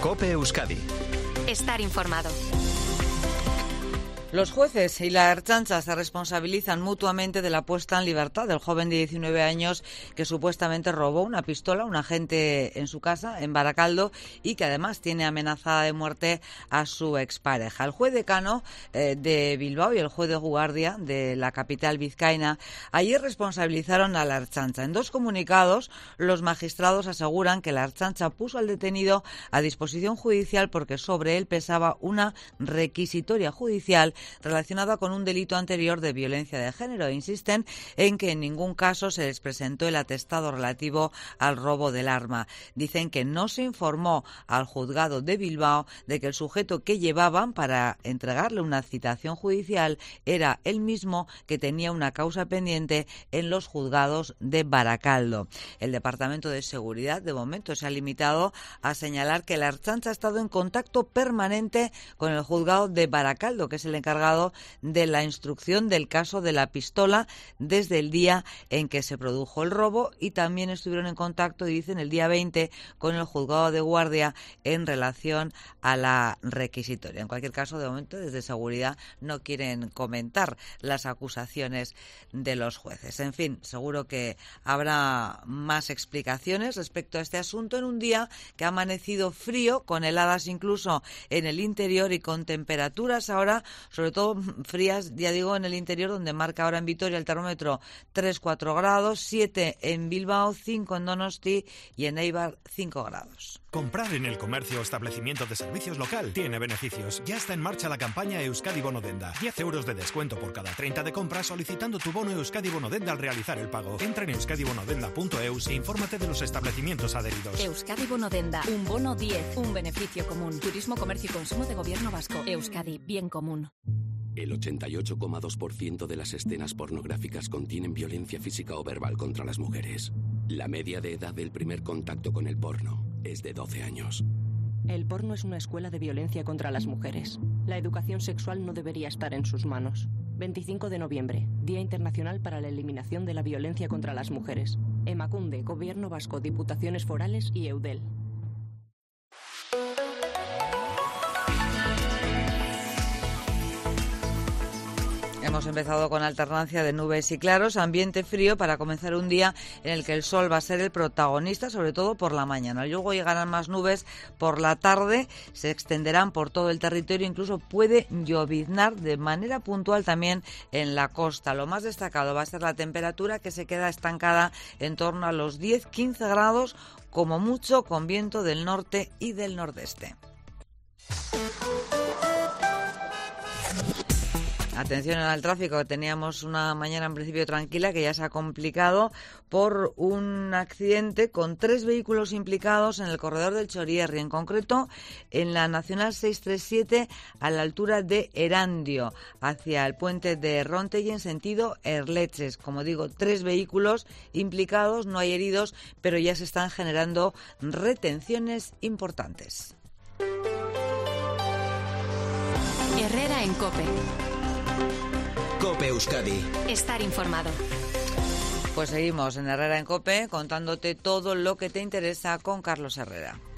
COPE Euskadi. Estar informado. Los jueces y la Ertzaintza se responsabilizan mutuamente de la puesta en libertad del joven de 19 años que supuestamente robó una pistola a un agente en su casa, en Baracaldo, y que además tiene amenazada de muerte a su expareja. El juez decano de Bilbao y el juez de guardia de la capital vizcaína ayer responsabilizaron a la Ertzaintza. En dos comunicados, los magistrados aseguran que la Ertzaintza puso al detenido a disposición judicial porque sobre él pesaba una requisitoria judicial relacionada con un delito anterior de violencia de género. Insisten en que en ningún caso se les presentó el atestado relativo al robo del arma. Dicen que no se informó al juzgado de Bilbao de que el sujeto que llevaban para entregarle una citación judicial era el mismo que tenía una causa pendiente en los juzgados de Baracaldo. El Departamento de Seguridad de momento se ha limitado a señalar que la Ertzaintza ha estado en contacto permanente con el juzgado de Baracaldo, que es el encargado de la instrucción del caso de la pistola desde el día en que se produjo el robo, y también estuvieron en contacto, dicen, el día 20 con el juzgado de guardia en relación a la requisitoria. En cualquier caso, de momento, desde seguridad no quieren comentar las acusaciones de los jueces. En fin, seguro que habrá más explicaciones respecto a este asunto en un día que ha amanecido frío, con heladas incluso en el interior y con temperaturas ahora sobre todo frías, ya digo, en el interior, donde marca ahora en Vitoria el termómetro 3-4 grados, 7 en Bilbao, 5 en Donosti y en Eibar 5 grados. Comprar en el comercio o establecimiento de servicios local tiene beneficios. Ya está en marcha la campaña Euskadi Bono Denda. 10 euros de descuento por cada 30 de compra solicitando tu bono Euskadi Bono Denda al realizar el pago. Entra en euskadibonodenda.eus e infórmate de los establecimientos adheridos. Euskadi Bono Denda. Un bono 10. Un beneficio común. Turismo, comercio y consumo de Gobierno vasco. Euskadi. Bien común. El 88,2% de las escenas pornográficas contienen violencia física o verbal contra las mujeres. La media de edad del primer contacto con el porno es de 12 años. El porno es una escuela de violencia contra las mujeres. La educación sexual no debería estar en sus manos. 25 de noviembre, Día Internacional para la Eliminación de la Violencia contra las Mujeres. Emakunde, Gobierno Vasco, Diputaciones Forales y Eudel. Hemos empezado con alternancia de nubes y claros, ambiente frío para comenzar un día en el que el sol va a ser el protagonista, sobre todo por la mañana. Luego llegarán más nubes por la tarde, se extenderán por todo el territorio, incluso puede lloviznar de manera puntual también en la costa. Lo más destacado va a ser la temperatura, que se queda estancada en torno a los 10-15 grados, como mucho, con viento del norte y del nordeste. Atención al tráfico, que teníamos una mañana en principio tranquila, que ya se ha complicado por un accidente con 3 vehículos implicados en el corredor del Chorierri, en concreto en la Nacional 637 a la altura de Erandio, hacia el puente de Rontegui en sentido Erleches. Como digo, 3 vehículos implicados, no hay heridos, pero ya se están generando retenciones importantes. Herrera en COPE. COPE Euskadi. Estar informado. Pues seguimos en Herrera en COPE contándote todo lo que te interesa con Carlos Herrera.